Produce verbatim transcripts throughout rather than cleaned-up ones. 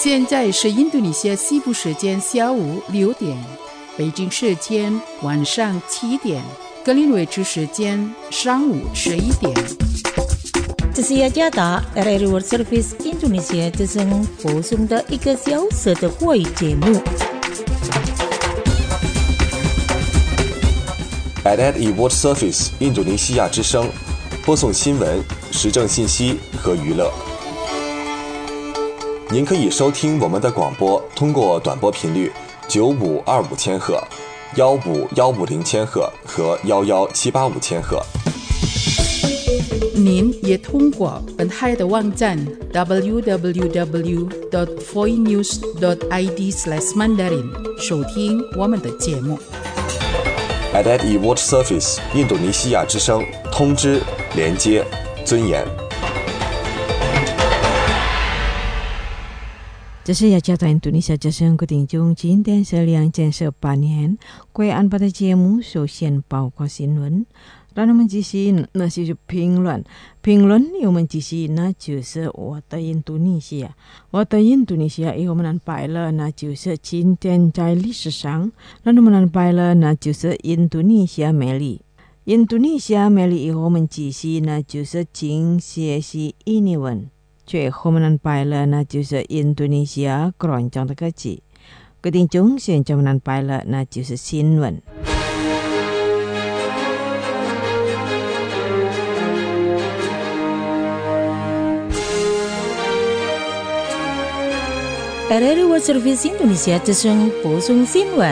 现在是印度尼西亚西部时间下午六点，北京时间晚上七点，格林威治时间上午十一点。 这是雅加达 R R World Service Indonesia 之声播送的一个小时的华语节目。 R R World Service 印度尼西亚之声播送新闻、时政信息和娱乐。您可以收听我们的广播，通过短波频率九五二五千赫、幺五幺五零千赫和幺幺七八五千赫。 您也通过本台的网站 double-u double-u double-u dot voinews dot i d slash mandarin 收听我们的节目。 R R World Service 印度尼西亚之声，通知、连接、尊严。 这是雅加达印度尼西亚之声的听众，今天是两千十八年。贵安pada节目首先报告新闻，让我们继续那些评论。评论我们继续那就是我的印度尼西亚，我的印度尼西亚我们安排了，那就是今天在历史上，让我们安排了，那就是印度尼西亚美丽。印度尼西亚美丽我们继续那就是经学习英文。最后我们安排了，那就是印度尼西亚广场的歌曲。各位听众，现在我们安排了，那就是新闻。R R World Service Indonesia 之声播送新闻。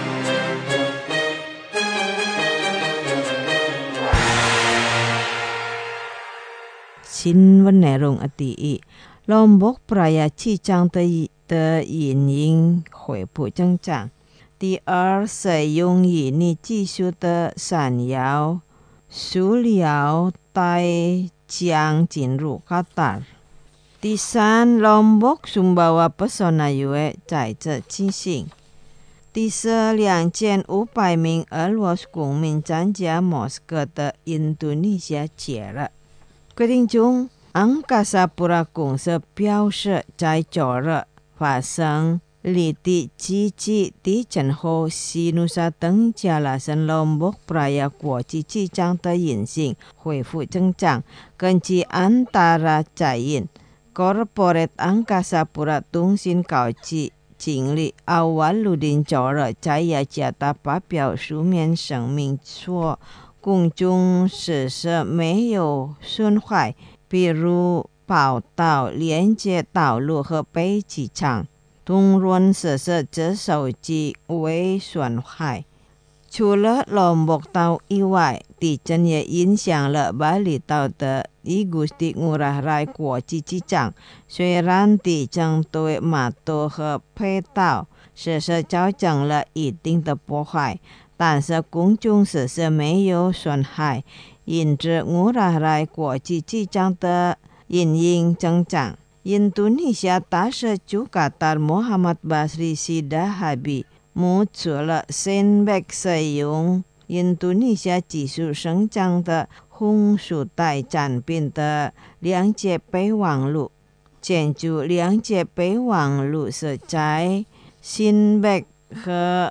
新闻内容第一，龙博布拉亚气象的的原因恢复正常。第二，使用印尼技术的闪耀塑料袋将进入卡塔。第三，龙博松巴瓦不索纳约在这进行。第四，两千五百名俄罗斯公民参加莫斯科的印度尼西亚节了。各位听众，安卡萨布拉公司表示，在周日发生离地七级地震后，西努沙登加拉森龙博布拉亚国际机场的运行恢复正常。根据安达拉载印 Corporate Angkasa Pura 通信高级经理阿瓦鲁丁周日在雅加达发表书面声明说，公众设施没有损坏，比如跑道、连接道路和北机场。通讯设施则受及微损害。除了龙博岛以外，地震也影响了巴厘岛的伊古斯蒂乌拉莱国际机场。虽然地震对码头和配套设施造成了一定的破坏，但是公众设施没有损害，因此乌拉莱国际机场的营运正常。印度尼西亚大使驻卡塔尔穆罕默德巴斯里西达哈比目出了新北使用印度尼西亚技术生产的红树带产品的两节备忘录。建筑两节备忘录是在新北和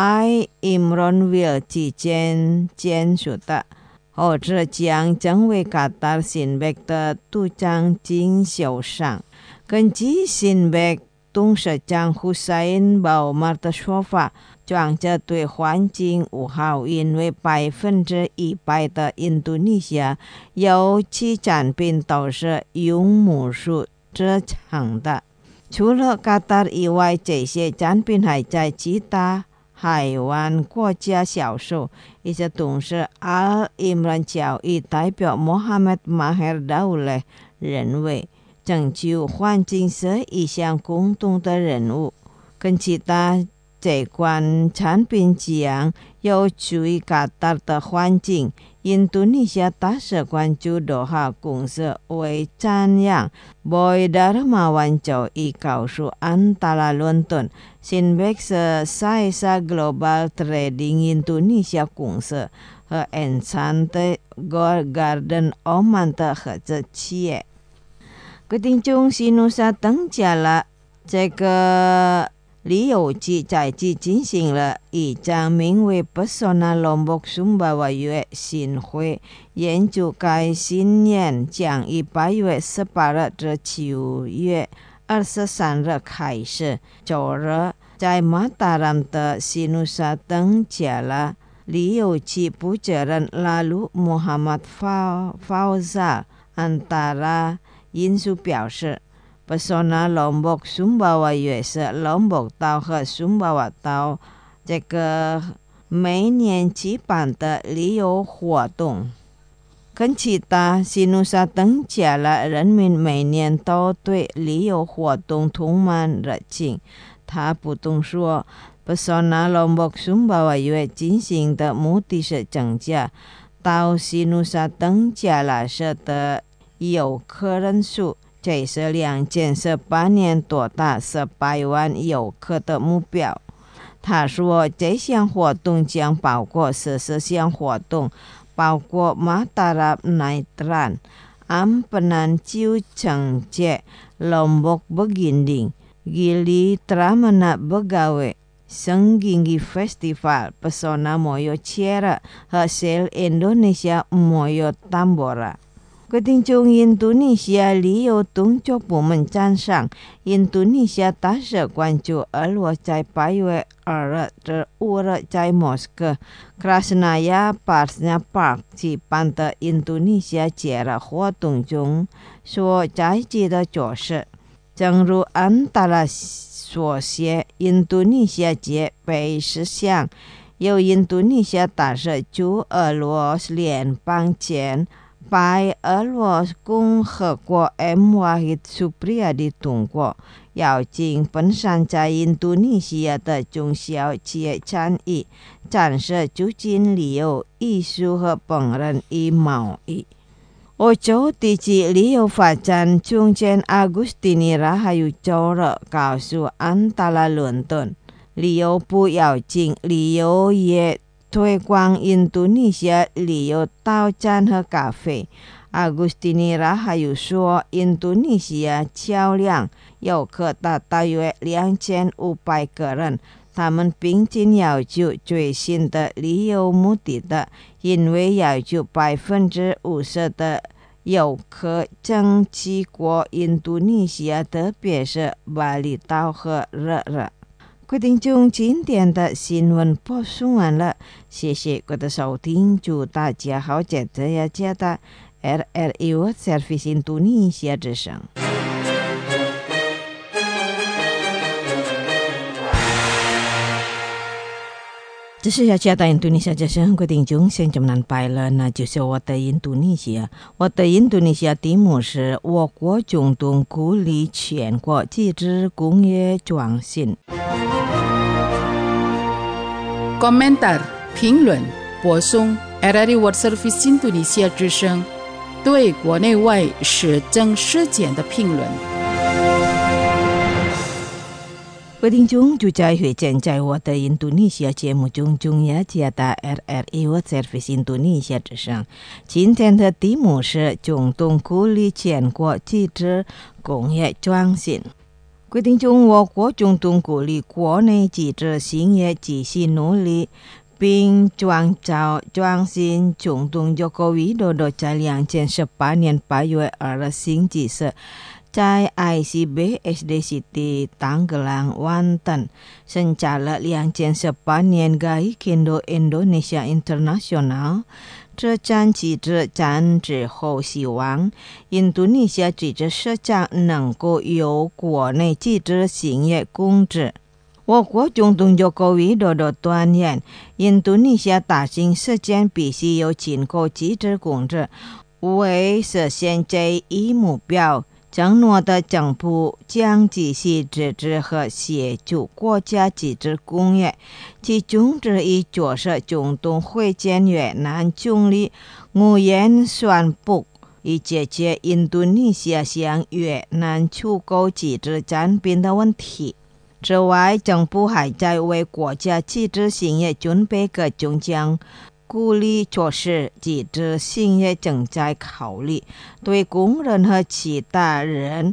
I Imronville 之间签署的，后者将成为卡塔尔新北的度假经销商。根据新北董事长胡塞因鲍马的说法，庄家对环境无好，因为百分之一百的印度尼西亚油气产品都是用木树制成的。除了卡塔尔以外，这些产品还在其他海湾国家销售。一些董事阿伊姆兰教育代表穆罕默德马赫尔达乌勒认为，拯救环境是一项共同的任务，跟其他这款产品一样，有助于卡塔尔的环境。印度尼西亚大使馆驻多哈公司为赞扬Boy Darmawan就已告诉安达拉伦敦，新北是塞萨 Global Trading 印度尼西亚公司和 Enchanted Garden Oman 的合资企业。各听众西努沙登加拉这个李友基在即进行了一场名为 Pesona Lombok Sumbawa 月新会，研究该新年将于八月十八日至九月二十三日开始。九日在马达兰的西努沙登结了李友基负责人 Lalu Muhammad Fauzal Antara 因素表示Pesona Lombok Sumbawa 月是 Lombok 岛和 Sumbawa 岛这个每年举办的旅游活动。跟其他西努沙登加了人民每年都对旅游活动充满热情。他不断说 Pesona Lombok Sumbawa 月进行的目的是增加到西努沙登加了市的游客人数，这是两千十八年多达十八万游客的目标。他说这项活动将包括十四项活动，包括马达拉奈特安本南旧城节 Lombok Beginning Gili Tramana Begawe Senggingi Festival Pesona Moyo Cera 和 Sel Indonesia Moyo Tambora。决定从印度尼西亚旅游动作部门赞赏印度尼西亚大使关注俄罗在八月二日至五日在莫斯科 Krasnaya Parsnya Park 举办的印度尼西亚节日活动中所在即的角色。正如安达拉所写，印度尼西亚节被实现由印度尼西亚大使驻俄罗斯联邦前白俄罗斯共和国 M Wahid Supriyadi 通过，邀请本身在印度尼西亚的中小企业参与，展示促进旅游、艺术和烹饪与贸易。欧洲地区旅游发展总监 Agustini Rahayu 周日告诉安达拉伦敦，旅游部邀请旅游业推广印度尼西亚旅游到站和咖啡。Agustini Rahayu 说，印度尼西亚销量游客达大约两千五百个人，他们并且要求最新的旅游目的地，因为要求百分之五十的游客将去过印度尼西亚，特别是巴厘岛和热热。决定从今天的新闻播送完了，谢谢各位的收听，祝大家好，接着要接到 R R I World Service 印度尼西亚之声。这是要接到印度尼西亚之声，决定从现在南拜了，那就是我的印度尼西亚。我的印度尼西亚题目是我国中东鼓励全国机制工业创新。 Komentar 评论播送 R R I World Service 印度尼西亚之声对国内外时政事件的评论。 各位听众，就在会见在我的印度尼西亚节目中，中亚接到 R R I World Service 印度尼西亚之声。今天的题目是中东鼓励全国机制工业创新。各位听众，我国中东鼓励国内机制兴业继续努力，并创造创新。中东Joko Widodo在两千十八年八月二日星期四在 I C B S D City Tangerang Banten参加了两千十八年 Gaikindo Indonesia International。这站机制展之后，希望印度尼西亚机制市场能够由国内机制兴业控制。我国总统Joko Widodo断言，印度尼西亚大型事件必须由经过机制控制。为实现这一目标，承诺的政府将继续支持和协助国家机制工业，其中之一就是中东会见越南总理吴延宣布，以解决印度尼西亚向越南出口机制产品的问题。此外，政府还在为国家机制兴业准备各种将鼓励措施，机制兴业正在考虑对工人和其他人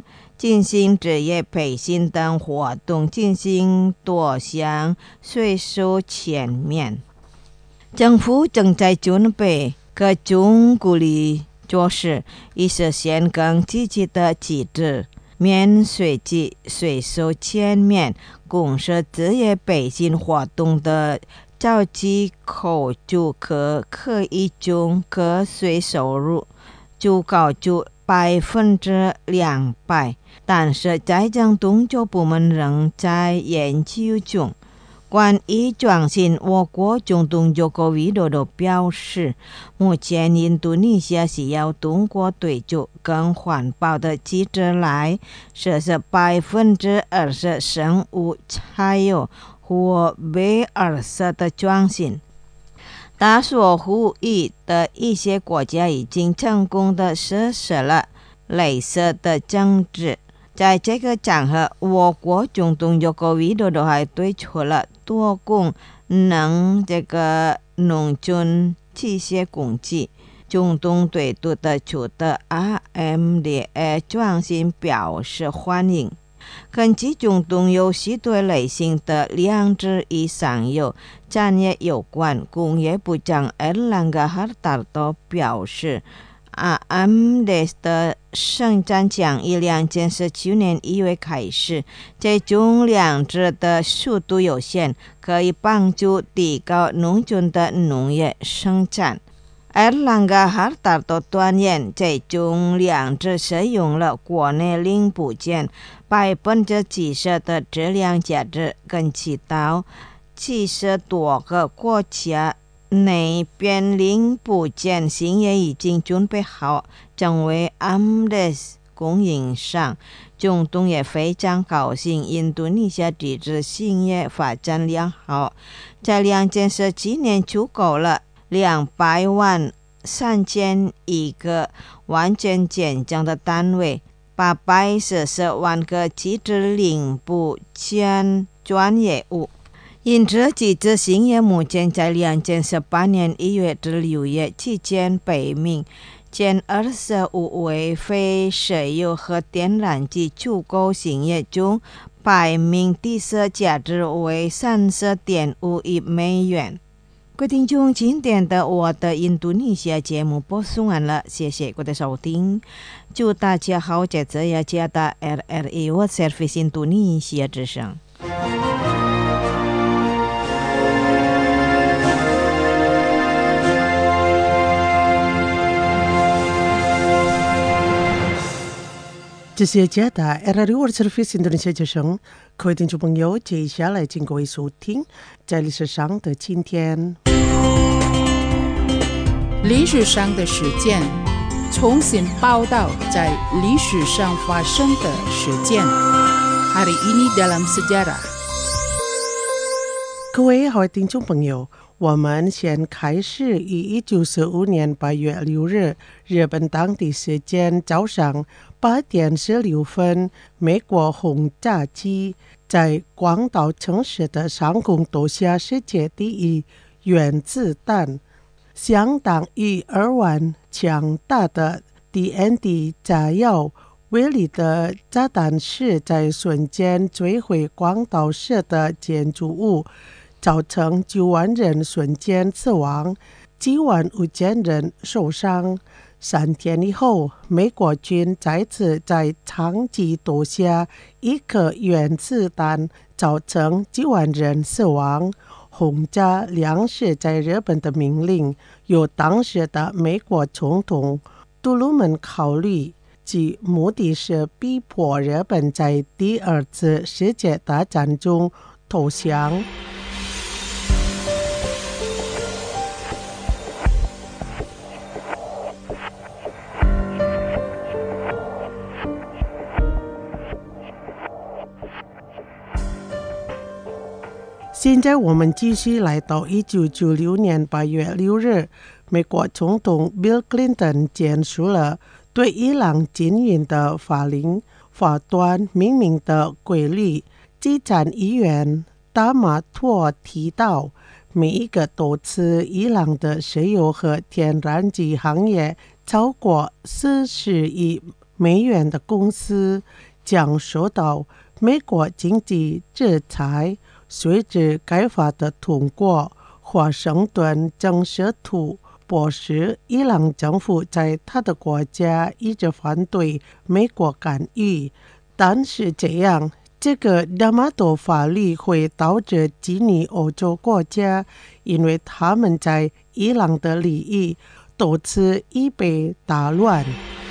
进行职业培训等活动，进行多项税收减免。政府正在准备各种鼓励措施，以实现更积极的机制，免税及税收减免，公社职业培训活动的召集口就可可以将个税收入就高就百分之两百，但是财政动作部门仍在研究中。关于创新，我国总统佐科维多多表示，目前印度尼西亚需要通过对就更环保的机制来实施百分之二十生物柴油或 B 二十 的创新。他所呼吁的一些国家已经成功地实施了类似的政治。在这个场合，我国总统佐科维多多还推出了多功能这个农村机械工具。总统对对的出的 R M D A 创新表示欢迎。根据总统有许多类型的两者以上有产业有关，工业部长 Erlangga Hartarto 表示，R M D A 的生产将于二零一九年一月开始，这种两者的速度有限，可以帮助提高农村的农业生产。Erlangga Hartarto 断言，这种两者使用了国内零部件百分之七十的质量价值，根据到七十多个国家内边零部件型也已经准备好成为 R M D A 供应商。总统也非常高兴印度尼西亚自制兴业发展良好，在二零一七年出口了两百万三千一个完全建厂的单位，八百四十万个机制零部件专业物。因此，机制兴业目前在二零一八年一月至六月期间，北面前二十五位非石油和天然气出口兴业中排名第四，价值为三十点五亿美元。各位听众，今天的我的印度尼西亚节目播送完了，谢谢各位的收听，祝大家好，这次也加到 R R I World Service 印度尼西亚之声。 这是加达 R R I World Service 印度尼西亚之声，各位听众朋友，接下来请各位收听在历史上的今天。 历史上的事件，重新报道在历史上发生的事件。Hari ini dalam sejarah。 各位好听众朋友，我们先开始于一九四五年八月六日，日本当地时间早上八点十六分，美国轰炸机在广岛城市的上空投下世界第一原子弹，相当于二万强大的 D N T 炸药威力的炸弹是在瞬间摧毁广岛市的建筑物，造成九万人瞬间死亡，几万五千人受伤。三天以后，美国军再次在长崎投下一颗原子弹，造成几万人死亡。轰炸粮食在日本的命令由当时的美国总统杜鲁门考虑，其目的是逼迫日本在第二次世界大战中投降。现在我们继续来到一九九六年八月六日，美国总统 Bill Clinton 签署了对伊朗禁运的法令，法端明明的规律。基参议员达马托提到，每一个投资伊朗的石油和天然气行业超过四十亿美元的公司将受到美国经济制裁。随着该法的通过，华盛顿正试图迫使伊朗政府在他的国家一直反对美国干预。但是这样，这个那么多法律会导致几个欧洲国家，因为他们在伊朗的利益多次已被打乱。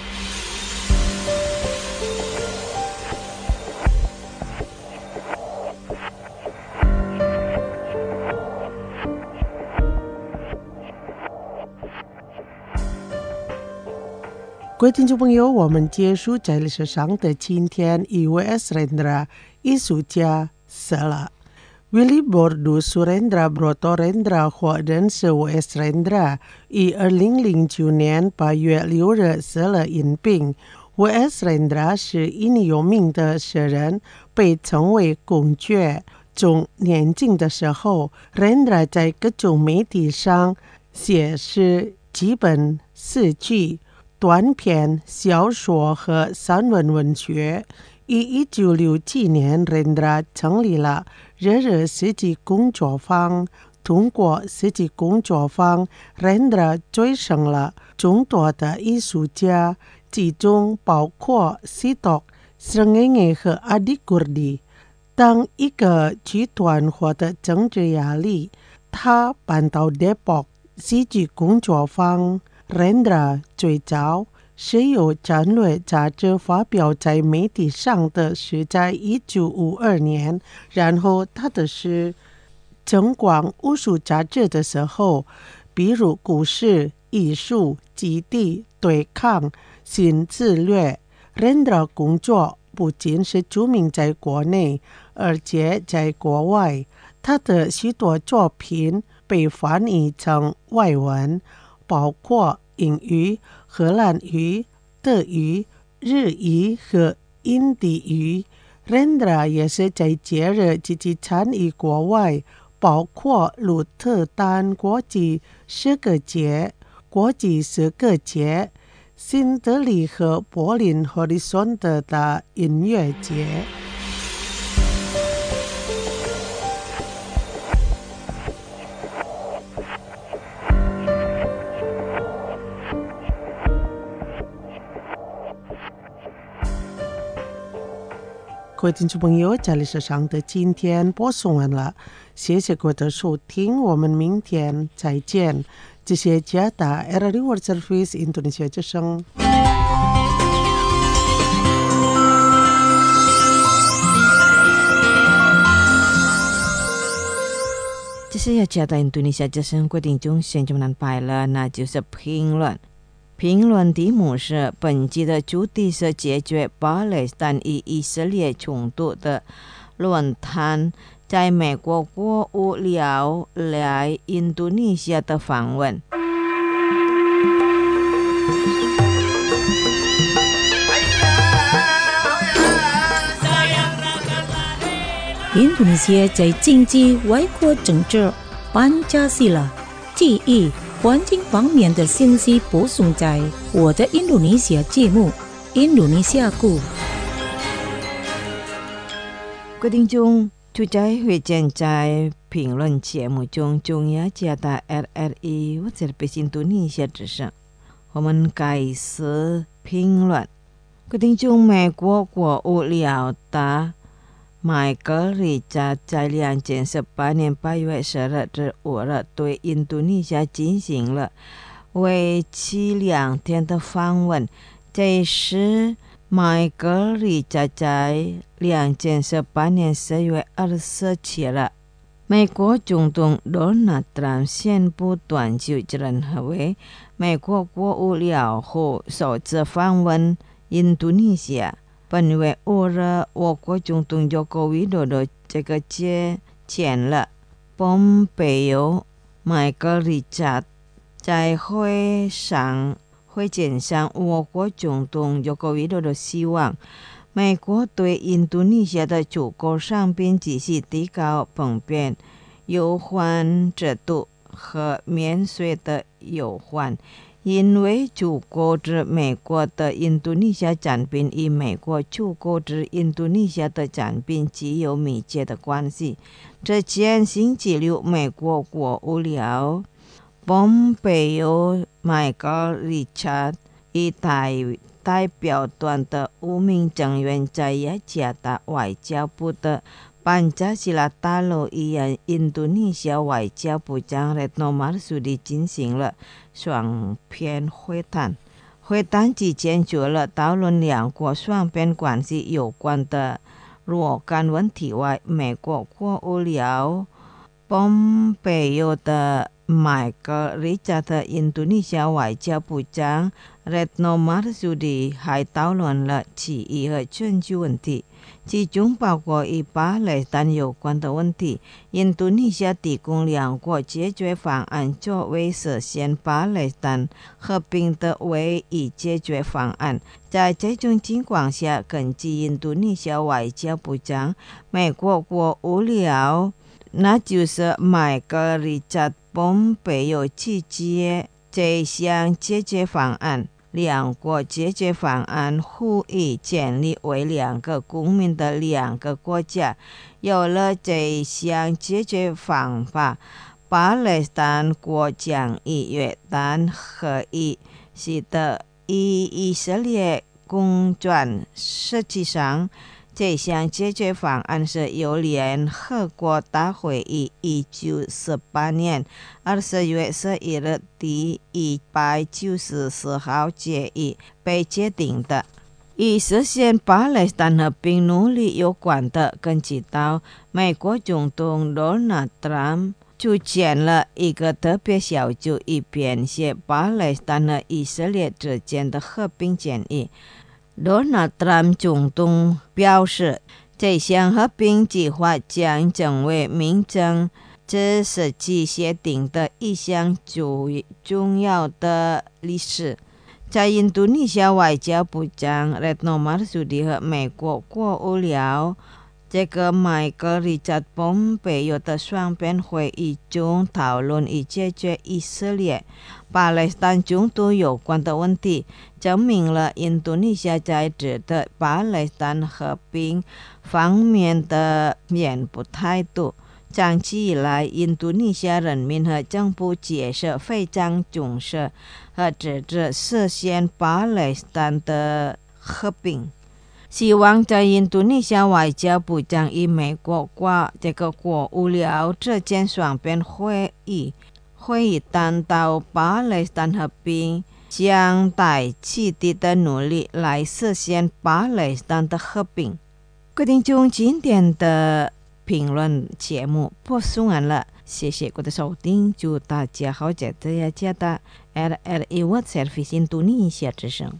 各位听众朋友，我们结束在历史上的今天，一位 Surendra 艺术家死了。Willibordu Surendra Brotorendra 或人是 W S Surendra， 于二零零九年八月六日死了因病。W S Surendra 是印尼有名的诗人，被称为公爵。从年轻的时候 ，Rendra 在各种媒体上写诗、几本诗句、短篇小说和散文文学。于一九六七年 Rendra 成立了日日世纪工作坊。通过世纪工作坊 Rendra 追上了众多的艺术家，其中包括西多、Srengenge 和阿迪古迪。当一个剧团获得政治压力，他搬到 Depok 戏剧工作坊。Rendra 最早是由战略杂志发表在媒体上的是在一九五二年，然后他的诗增广无数杂志的时候，比如故事、艺术、基地、对抗、新自略。Rendra 工作不仅是著名在国内，而且在国外，他的许多作品被翻译成外文，包括英语、荷兰语、德语、日语和印地语。Rendra 也是在节日积极参与国外，包括鹿特丹国际诗歌节、国际诗歌节、新德里和柏林 Horizont 的音乐节。各位听众朋友，这里是上的今天播送完了，谢谢各位的收听，我们明天再见。这些加达 R R I World Service Indonesia 之声。 这是要加达 Indonesia 之声规定中现就能摆了，那就是评论。评论题目是本集的主题是解决巴勒斯坦与以色列冲突的论坛，在美国国务寮来印度尼西亚的访问。 印度尼西亚在经济、外交、政治、班加西拉、记忆、环境方面的信息播送在我的印度尼西亚节目《印度尼西亚故》。 各位听众，就在会见在评论节目中，中央加大 R R I 我这边印度尼西亚之声，我们开始评论。各位听众，美国国务寮的麦格里扎在两千十八年八月十二日五日对印度尼西亚进行了为期两天的访问。这是麦格里扎在两千十八年十月二十七日，美国总统 Donald Trump 宣布断就任何为美国国务寮后首次访问印度尼西亚。本月五日，我国总统佐科维多多这个接见了蓬佩奥。麦格里扎在会上会见上，我国总统佐科维多多希望美国对印度尼西亚的出口商品继续提高普遍优惠制度和免税的优惠， 因为出口至美国的印度尼西亚产品与美国出口至印度尼西亚的产品具有密切的关系。这前星期六，美国国务卿蓬佩奥迈克尔·richard与台代表团的五名成员在雅加达外交部的班加西拉大楼与印度尼西亚外交部长 Retno Marsudi 进行了双边会谈。会谈期间除了讨论两国双边关系有关的若干问题外，美国国务卿蓬佩奥的迈克尔·richard的印度尼西亚外交部长 Retno Marsudi 还讨论了区域和全球问题，其中包括与巴勒斯坦有关的问题。印度尼西亚提供两国解决方案作为实现巴勒斯坦和平的唯一解决方案。在这种情况下，根据印度尼西亚外交部长，美国国务卿那就是迈克尔·richard蓬佩奥拒绝这项解决方案。两国解决方案呼吁建立为两个公民的两个国家。有了这项解决方法，巴勒斯坦国将与约旦合一，使得与以色列共存。实际上，这项解决方案是由联合国大会于一九四八年二十月十一日第一百九十四号决议被决定的。与实现巴勒斯坦和平努力有关的，根据到美国总统 Donald Trump 组建了一个特别小组，以编写巴勒斯坦和以色列之间的和平协议。Donald Trump 总统表示，这项和平计划将成为民政这世纪协定的一项最重要的历史。在印度尼西亚外交部长 Retno Marsudi 和美国国务卿这个迈克尔·richard蓬佩奥的双边会议中讨论以解决以色列、巴勒斯坦冲突有关的问题，证明了印度尼西亚在值得巴勒斯坦和平方面的面部态度。长期以来，印度尼西亚人民和政府皆是非常重视和支持实现巴勒斯坦的和平。希望在印度尼西亚外交部长与美国国这个国务卿之间双边会议会议谈到巴勒斯坦和平，将带起的努力来实现巴勒斯坦的和平。各位听众，今天的评论节目播送完了，谢谢各位的收听，祝大家好，在这雅加达 R R I World Service 印度尼西亚之声。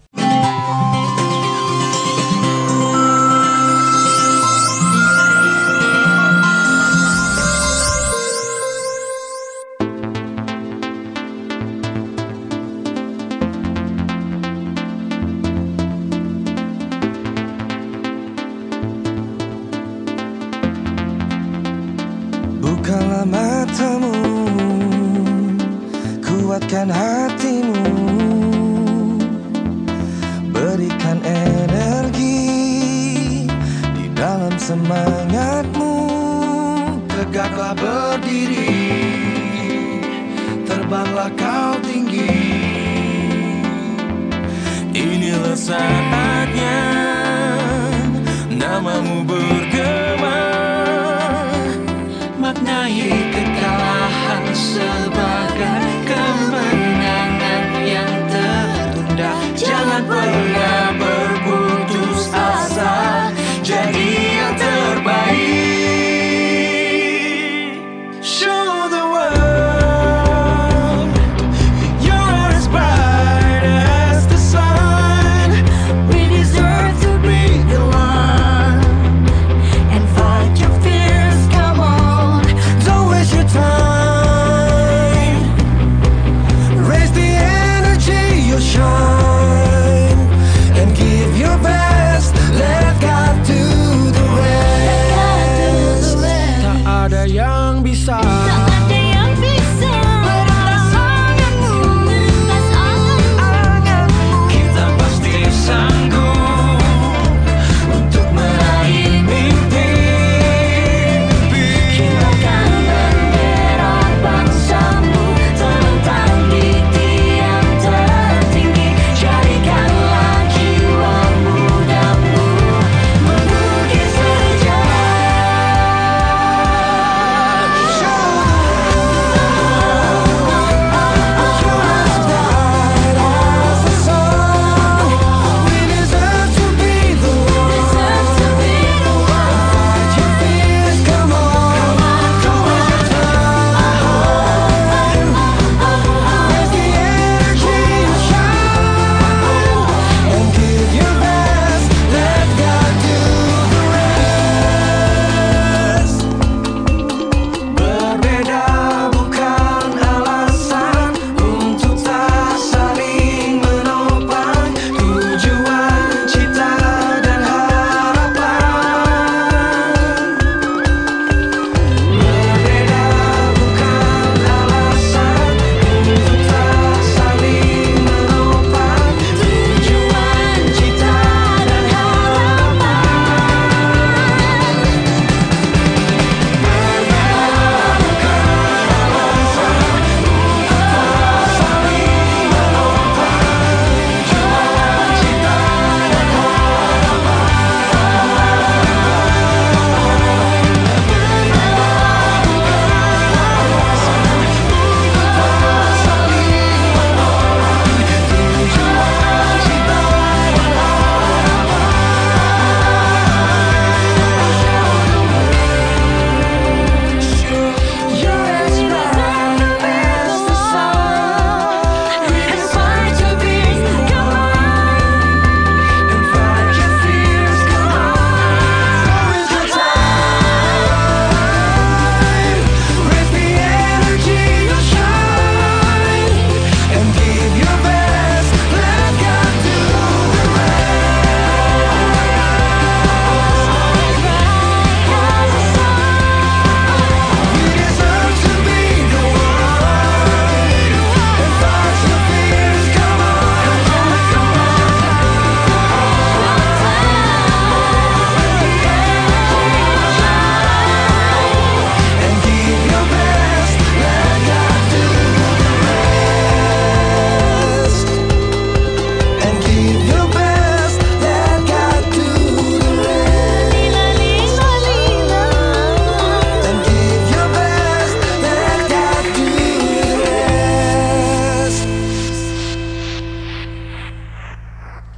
Bukalah matamu, kuatkan hatimu, berikan energi di dalam semangatmu. Tegaklah berdiri, terbanglah kau tinggi. Inilah saatnya namamu bergema, maknai kekalahan sebagai kemenangan yang tertunda. Jangan pernah berputus asa, jadi yang terbaik. Show the world you're as bright as the sun. We deserve to be the one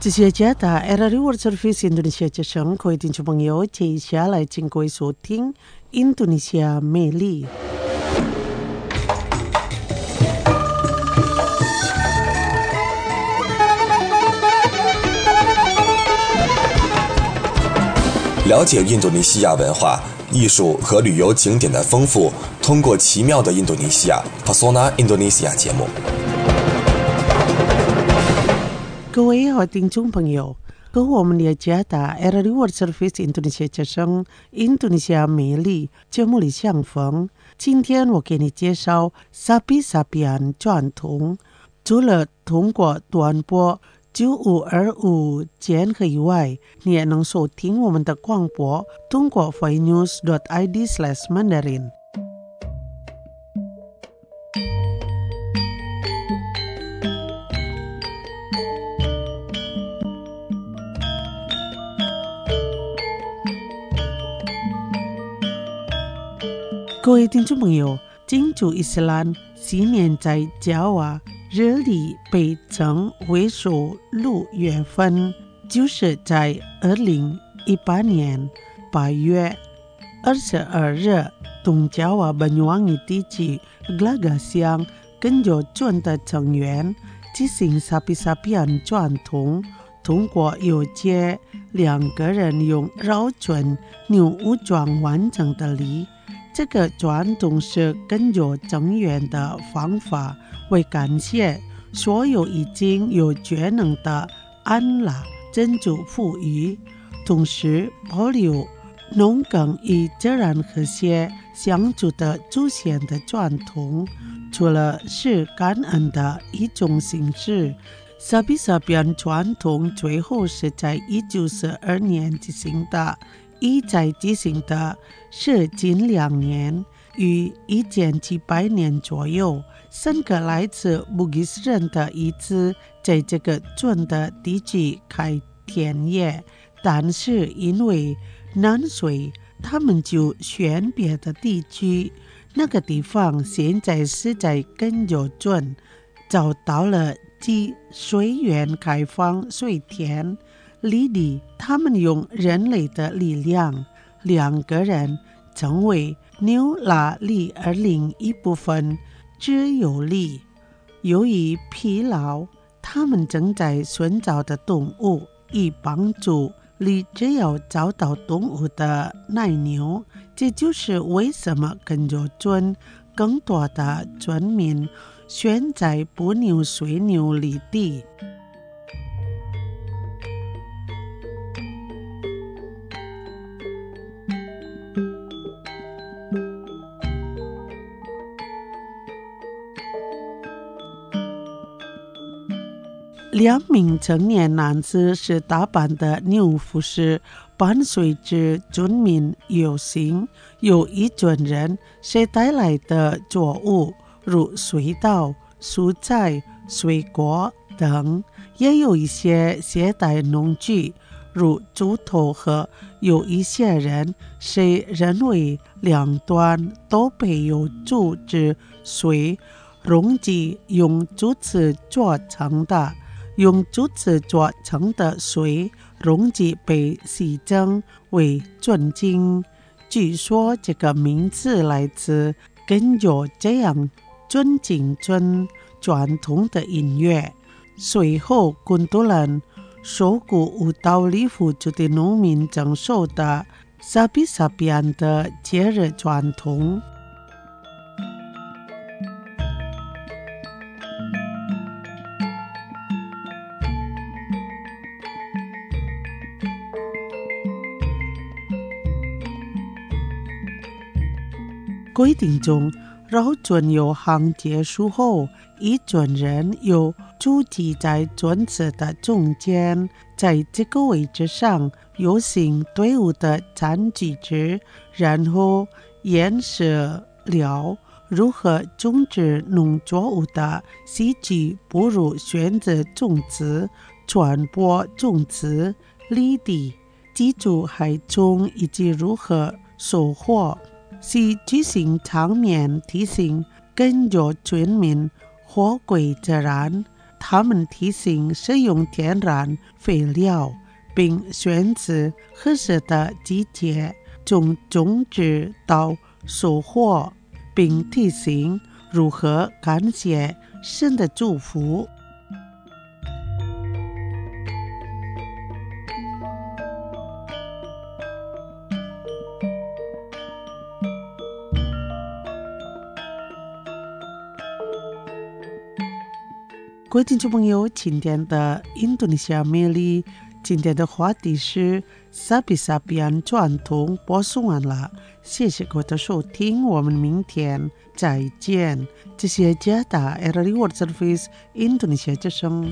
这些家的 Era Reward Service Indonesia 之声，各位听众朋友，接下来请各位收听印度尼西亚魅力。 了解印度尼西亚文化、艺术和旅游景点的丰富，通过奇妙的印度尼西亚 Pesona Indonesia 节目。 各位好听众朋友，跟我们了解的 Era Reward Service Indonesia 之声印度尼西亚魅力节目里相逢。今天我给你介绍 Sapi-sapian 传统，除了通过短波九五二五千赫以外，你也能收听我们的广播，通过 voinews dot i d slash mandarin。各位听众朋友，庆祝伊斯兰新年在加瓦日历被称为首六月份，就是在二零一八年八月二十二日，东加瓦Banyuwangi地区 Glagassiang 跟着村的成员进行 Sapi-sapian 传统，通过有接两个人用绕村牛武装完成的礼。这个传统是根据成员的方法，为感谢所有已经有权能的安拉真主赋予，同时保留农耕与自然和谐相处的祖先的传统。除了是感恩的一种形式， Sapi-sapian 传统最后是在一九四二年进行的，一再进行的是近两年，于一千七百年左右，三个来自布吉斯人的遗子在这个村的地区开田野，但是因为难水，他们就选别的地区。那个地方现在是在根久村，找到了继水源开放水田里地，他们用人类的力量，两个人成为牛拉力而另一部分只有力。由于疲劳，他们正在寻找的动物以帮助力只有找到动物的奶牛。这就是为什么根久村更多的村民选在不牛水牛里地。两名成年男子是打扮的牛服饰，伴随着村民游行。有一群人是带来的作物，如水稻、蔬菜、水果等，也有一些携带农具，如猪头和有一些人是认为两端都备有注之水溶剂用竹子做成的。用竹子做成的水溶剂被戏称为尊经，据说这个名字来自根据这样尊经村传统的音乐。随后昆都兰受雇舞蹈里付出的农民承受的 Sapi-sapian 的节日传统。规定中，绕村游行结束后，一群人又聚集在村子的中间，在这个位置上游行队伍的站举之，然后演示了如何种植农作物的细节，不如选择种子、传播种子、犁地、记住害虫以及如何收获。是举行场面提醒跟着村民回归自然。 他们提醒使用天然肥料，并选择合适的季节，从种植到收获，并提醒如何感谢神的祝福。各位听众朋友，今天的印度尼西亚魅力，今天的话题是 sapi-sapian 传统播送完了，谢谢各位的收听，我们明天再见。这是加达 R R I World Service 印度尼西亚之声。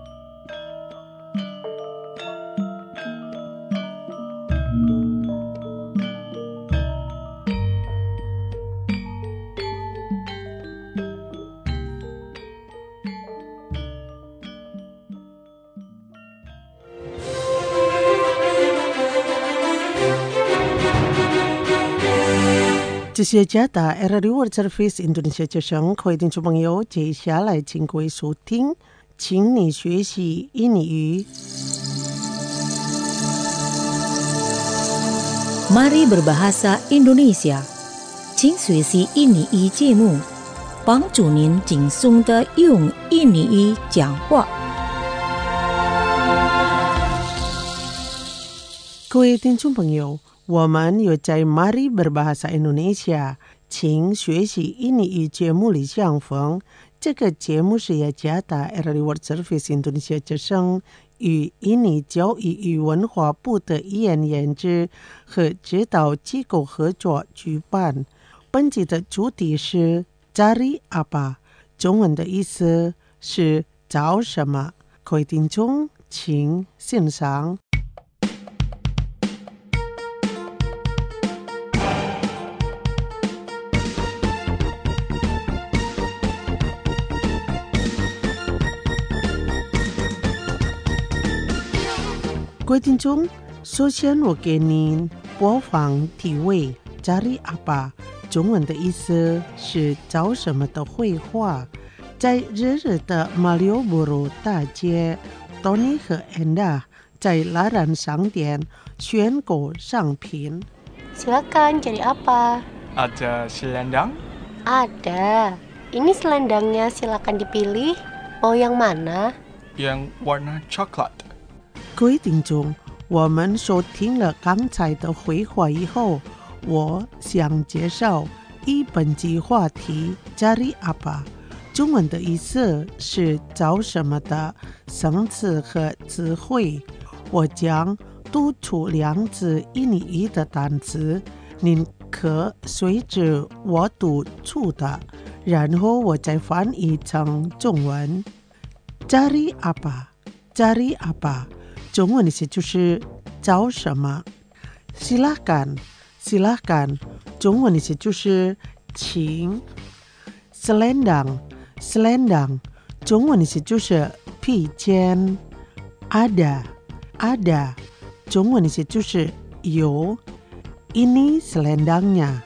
这些加达 R R I World Service 印度尼西亚之声，各位听众朋友，接下来请各位收听，请你学习印尼语。 Mari berbahasa Indonesia， 请学习印尼语节目，帮助您轻松地用印尼语讲话。 各位听众朋友，我们有在 Mari Berbahasa Indonesia 请学习印尼语节目里相逢。这个节目是雅加达 R R I World Service 印度尼西亚之声与印尼教育与文化部的语言研制和指导机构合作举办。本集的主题是 Cari apa， 中文的意思是找什么。各位听众，请欣赏。各位听众，首先我给您播放题为 Cari apa， 中文的意思是找什么的绘画。在热热的马里奥波罗大街， Tony 和 Enda 在拉兰商店选购商品。 Silakan, cari apa? Ada selendang? Ada. Ini selendangnya, silakan dipilih. Mau yang mana? Yang warna coklat. 各位听众，我们收听了刚才的绘画以后，我想介绍一本集话题 Cari apa， 中文的意思是找什么的生词和词汇。我将读出两字印尼语的单词，您可随着我读出的，然后我再翻译成中文。Cari apa， Cari apa， 中文意思就是找什么。Silakan， Silakan， 中文意思就是请。Selendang， Selendang， 中文意思就是披肩。Ada， Ada， 中文意思就是有。Ini selendangnya，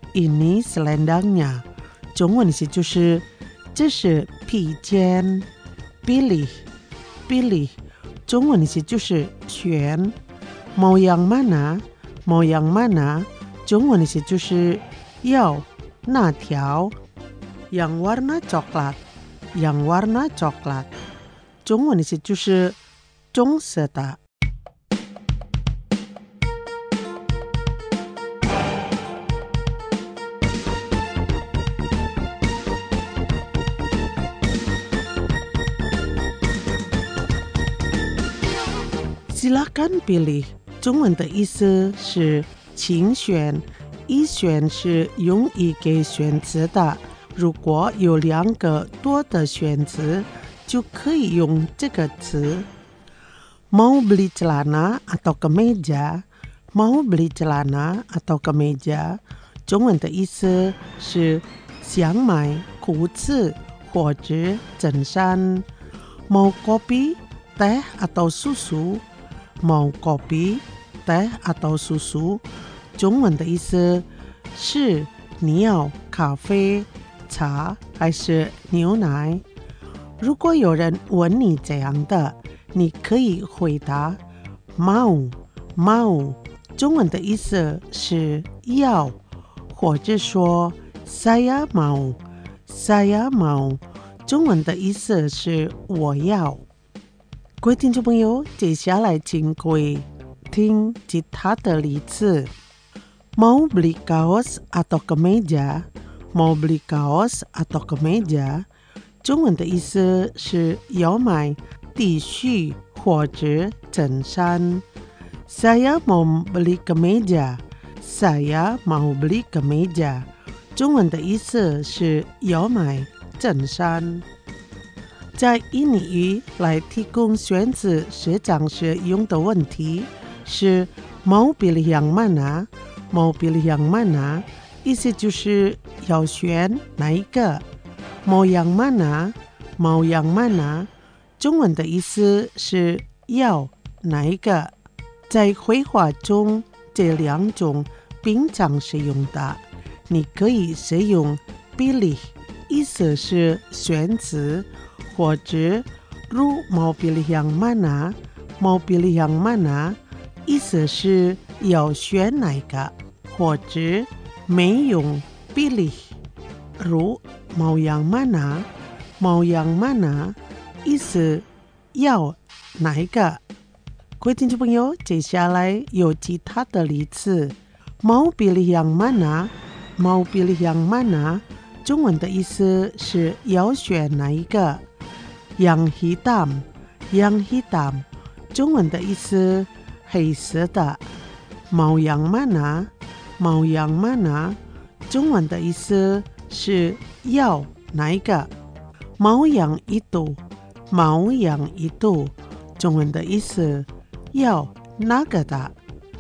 Ini selendangnya， 中文意思就是这是披肩。Pilih， Pilih， 中文意思就是选。Mau yang mana， Mau yang mana， 中文意思就是要哪条。Yang warna coklat， Yang warna coklat， 中文意思就是棕色的。Silakan pilih， 中文的意思是请选，一选是用一个选择的，如果有两个多的选择，就可以用这个词。Mau beli celana atau kemeja， Mau beli celana atau kemeja， 中文的意思是想买裤子或者衬衫。Mau kopi, teh atau susu，Mau kopi, teh atau susu， 中文的意思是你要咖啡、茶还是牛奶。 如果有人问你这样的，你可以回答 mau mau， 中文的意思是要，或者说 saya mau saya mau， 中文的意思是我要。各位听众朋友，接下来请各位听其他的例子。Mau beli kaos atau kemeja? Mau beli kaos atau kemeja？ 中文的意思是要买 T 恤或者衬衫。Saya mau beli kemeja. Saya mau beli kemeja。 中文的意思是要买衬衫。在印尼语来提供选词时常是用的问题是 mau pilih yang mana mau pilih yang mana， 意思就是要选哪一个。 mau yang mana mau yang mana， 中文的意思是要哪一个。在绘画中，这两种并常使用的，你可以使用 pilih， 意思是选词，或者如 mau pilih yang mana mau pilih yang mana， 意思是要选哪一个，或者没用 pilih， 如 mau yang mana mau yang mana， 意思要哪一个。各位听众朋友，接下来有其他的例子。 mau pilih yang mana mau pilih yang mana， 中文的意思是要选哪一个。 yang hitam yang hitam， 中文的意思黑色的。 mau yang mana mau yang mana， 中文的意思是要哪一个。 mau yang itu mau yang itu， 中文的意思要那个的。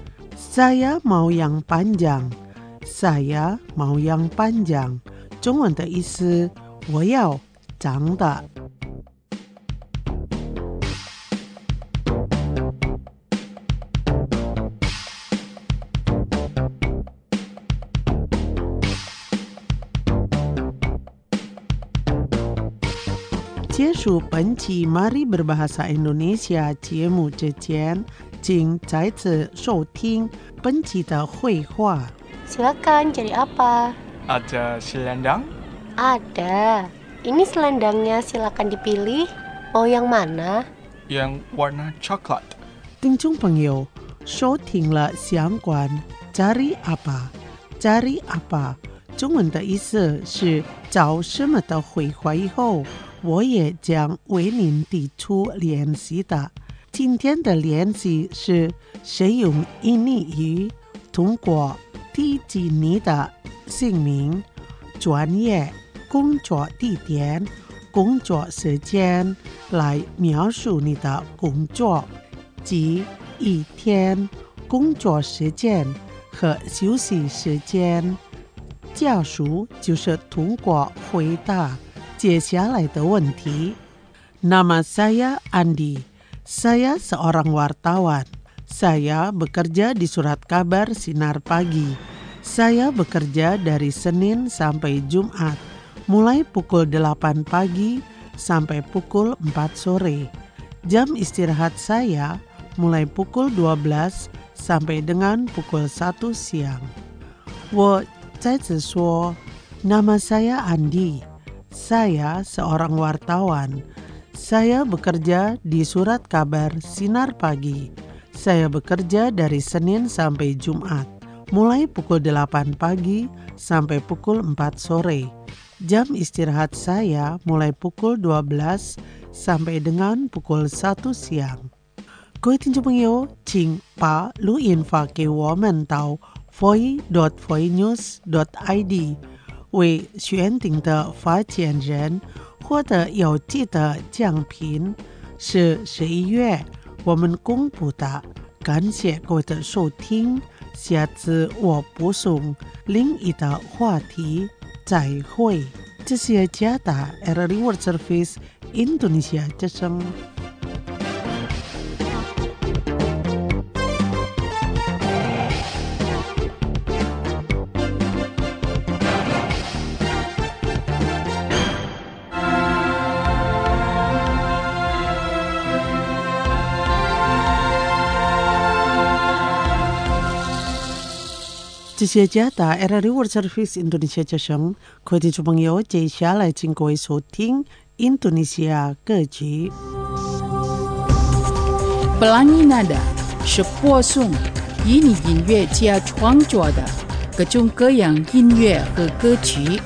saya mau yang panjang saya mau yang panjang， 中文的意思我要长的。结束本期 Mari Berbahasa Indonesia 节目之前，请再次收听本期的绘画。 Silakan, cari apa? Ada selendang? Ada. Ini selendangnya, silakan dipilih. Mau yang mana? Yang warna coklat. 听众朋友，收听了相关 cari apa cari apa 中文的意思是找什么的绘画以后，我也将为您提出练习的。今天的练习是使用印尼语，通过提及你的姓名、专业、工作地点、工作时间来描述你的工作，即一天、工作时间和休息时间。加速就是通过回答接下来的问题。 Nama saya Andi. Saya seorang wartawan. Saya bekerja di Surat Kabar Sinar Pagi. Saya bekerja dari Senin sampai Jumat, mulai pukul delapan pagi sampai pukul empat sore. Jam istirahat saya mulai pukul dua belas sampai dengan pukul satu siang. 我再次说 Nama saya Andi. Saya seorang wartawan. Saya bekerja di Surat Kabar Sinar Pagi. Saya bekerja dari Senin sampai Jumat, mulai pukul delapan pagi sampai pukul empat sore. Jam istirahat saya mulai pukul dua belas sampai dengan pukul satu siang. 各位听众朋友，请把录音发给我们到 voi dot voinews dot i d， 为选定的发件人获得邮寄的奖品，是十一月我们公布的。感谢各位的收听，下次我播送另一的话题，再会。这是加达 R R I World Service Indonesia 之声。 这些家的 R R World Service Indonesia 之声，各位听众朋友，接下来请各位收听印度尼西亚歌曲。 Pelangi Nada， 是播送以你音乐家创作的各种各样音乐和歌曲。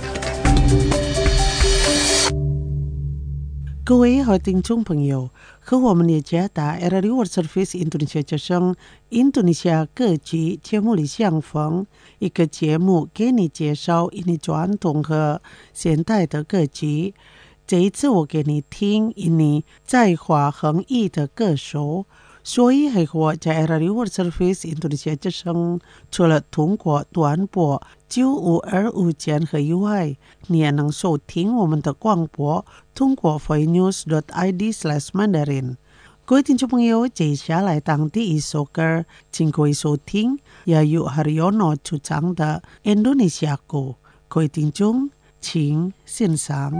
各位好听众朋友，和我们的家的 R R World Service Indonesia 之声印度尼西亚歌曲节目里相逢，一个节目给你介绍印尼传统和现代的歌曲。这一次我给你听印尼才华横溢的歌手，所以还和在 R R World Service Indonesia 之声除了通过短波九五二五千赫以外，你也能收听我们的广播，通过 voinews dot i d slash mandarin。各位听众朋友，接下来当第一首歌，请各位收听Yayu Haryono主唱的《Indonesiaku》。各位听众，请欣赏。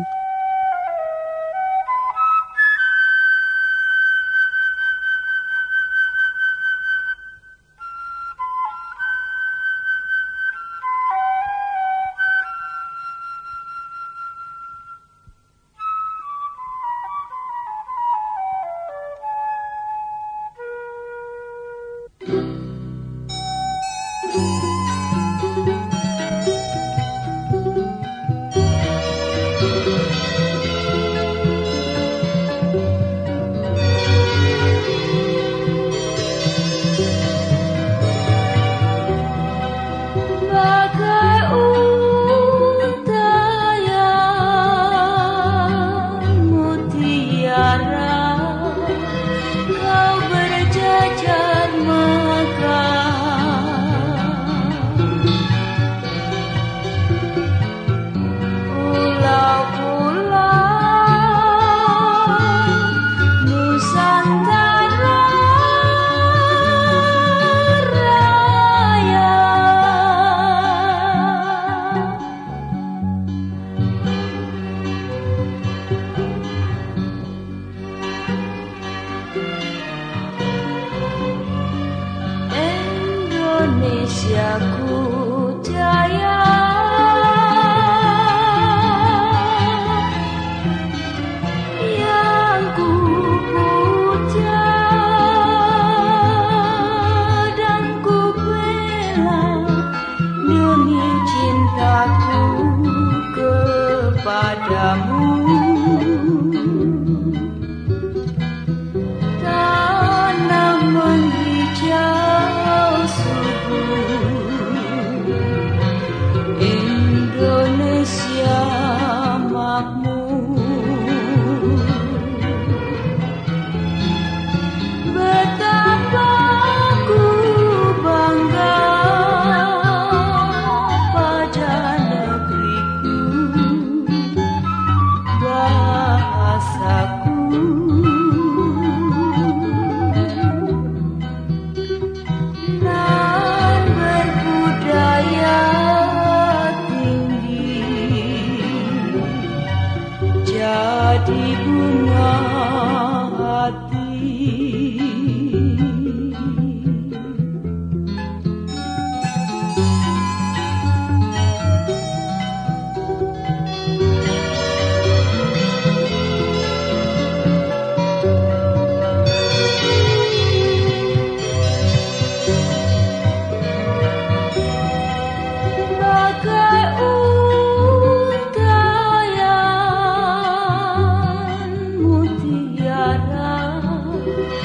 Indonesiaku jaya, yang ku puja dan ku bela demi cintaku kepadamu. Tanah menghijau Indonesia makmur, betapa ku bangga pada negeriku, bahasaku nan berbudaya jadi bunga hati. Bagai untayan mutiara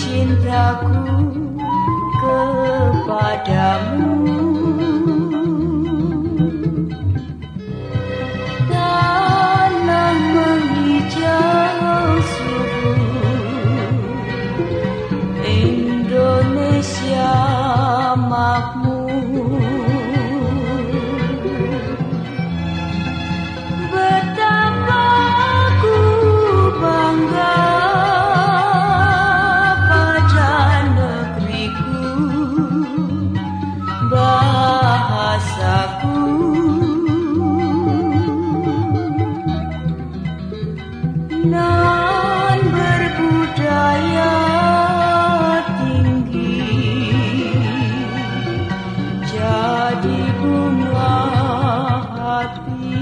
cintaku kepadamu. Tanah menghijau subur, Indonesia makmur. Betapa ku bangga pada negeriku, bahasaku nan berbudaya tinggi, jadi bunga hati.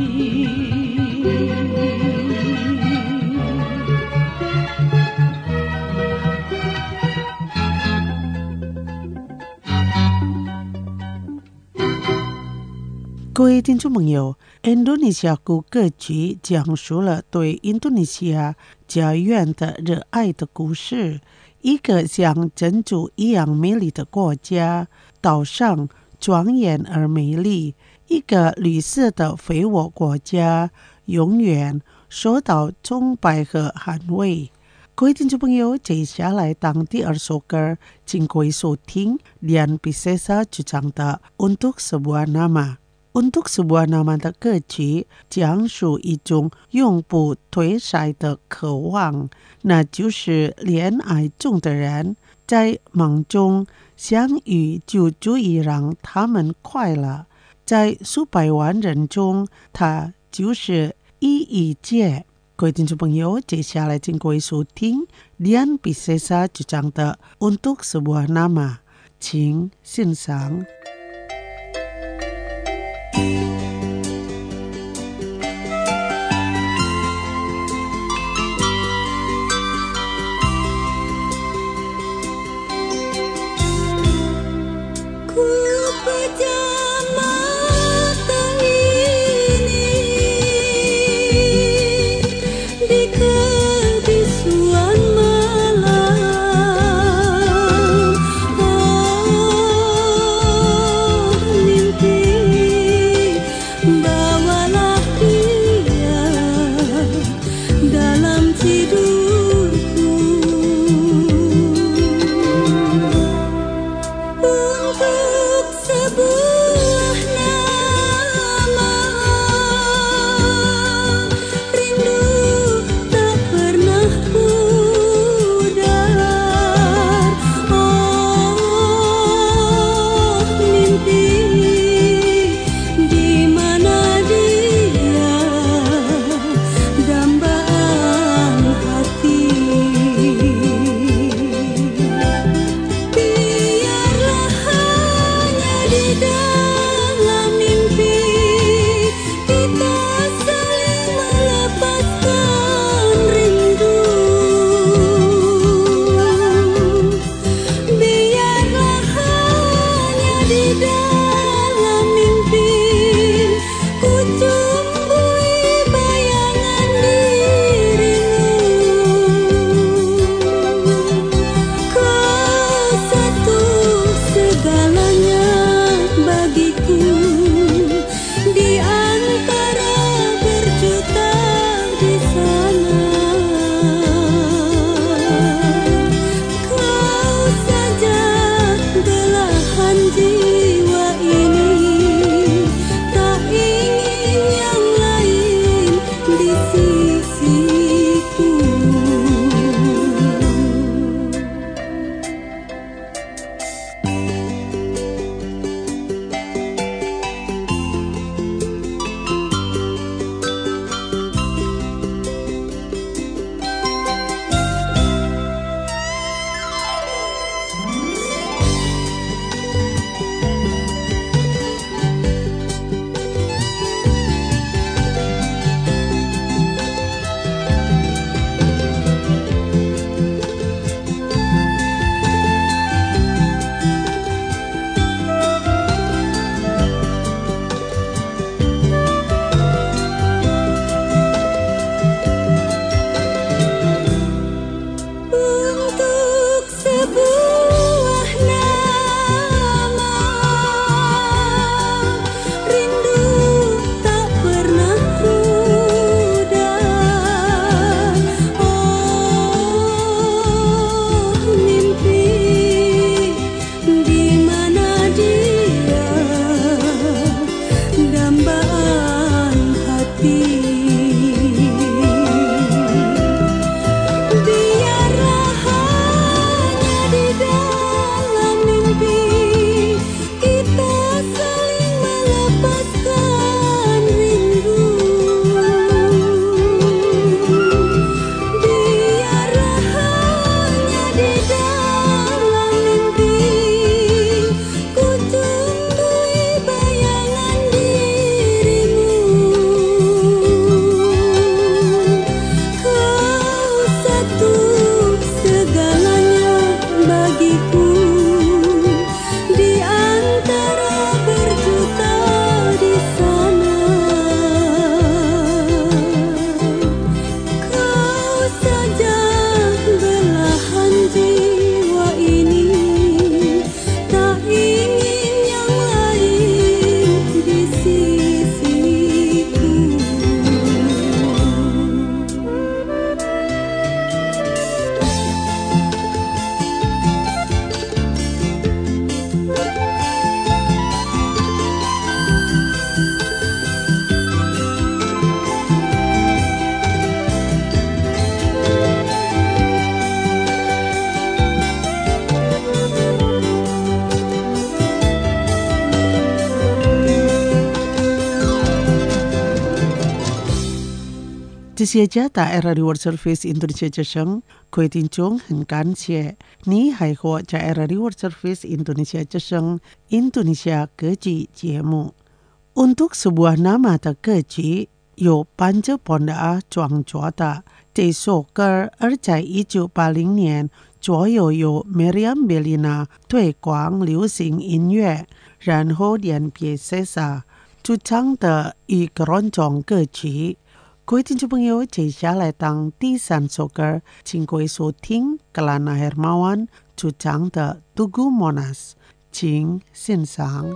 各位听众朋友，印度尼西亚国歌曲讲述了对印度尼西亚家园的热爱的故事。一个像珍珠一样美丽的国家，岛上庄严而美丽；一个绿色的肥沃国家，永远受到崇拜和捍卫。各位听众朋友，接下来当第二首歌，请各位收听Dian Piscesa主唱的《Untuk Sebuah Nama》。Untuk sebuah nama的歌曲讲述一种永不退晒的渴望，那就是恋爱中的人在梦中相遇，就足以让他们快乐。在数百万人中，他就是一一切。各位听众朋友，接下来请各位收听Dian Piscesa主唱的Untuk Sebuah Nama，请欣赏。 Oh, mimpi 这些家打 R R World Service Indonesia 之声，各位听众很感谢你还和在 R R World Service Indonesia 之声 Indonesia Keji 节目。Untuk sebuah nama atau keji, yo panca ponda chuang chuata, te soker ở在一九八零年左右有 Miriam Bellina 推广流行音乐，然后演别写下主唱的一个人种歌曲。各位听众朋友，接下来当第三首歌，请各位收听 Kelana Hermawan 主唱的 Tugu Monas， 请欣赏。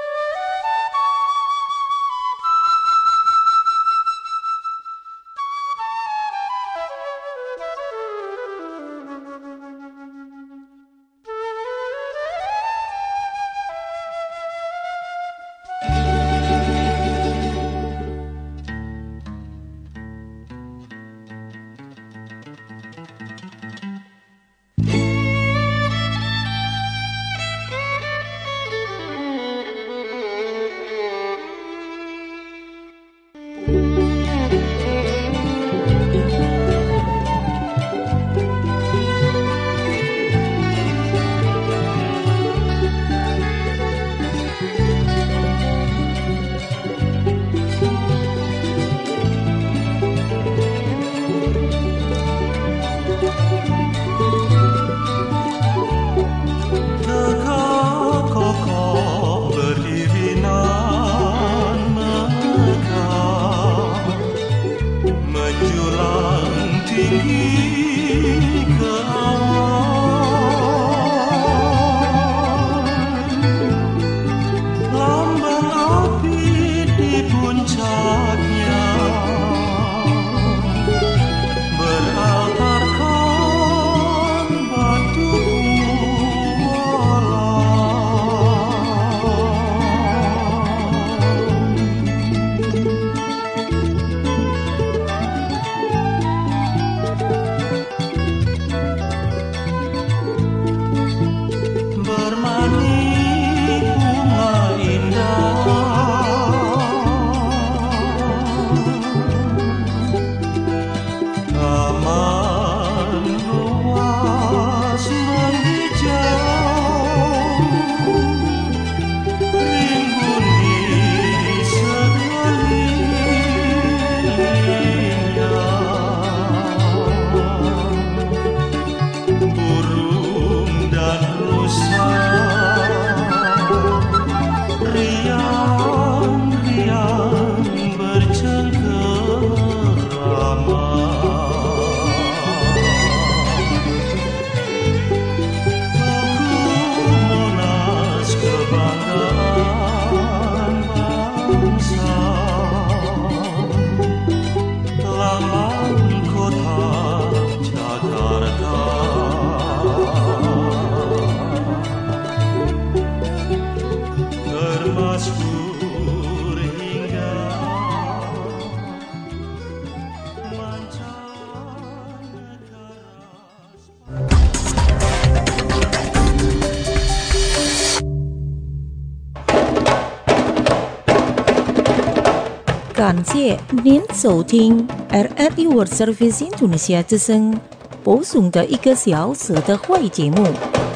感谢您收听 R R I World Service Indonesia 之声播送的一个小时的会节目。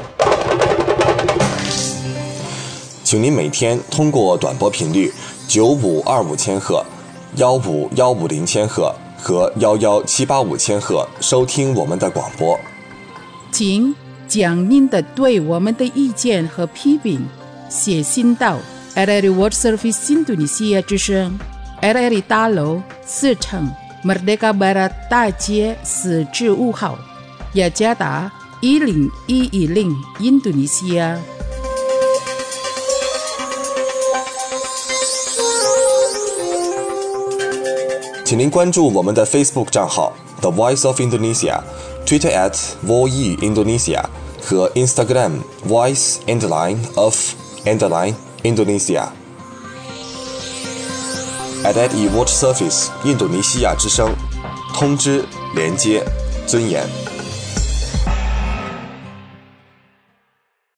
请您每天通过短波频率九五二五千赫、幺五幺五零千赫和幺幺七八五千赫收听我们的广播。 请将您的对我们的意见和批评写信到 R R I World Service Indonesia 之声 R R I 大楼四层 Merdeka Barat 大街四至五号，雅加达一零一一零 Indonesia。 请您关注我们的 Facebook 账号 The Voice of Indonesia、Twitter at Voi Indonesia 和 Instagram Voice Underline of Underline Indonesia。R R I World Service 印度尼西亚之声，通知、连接、尊严。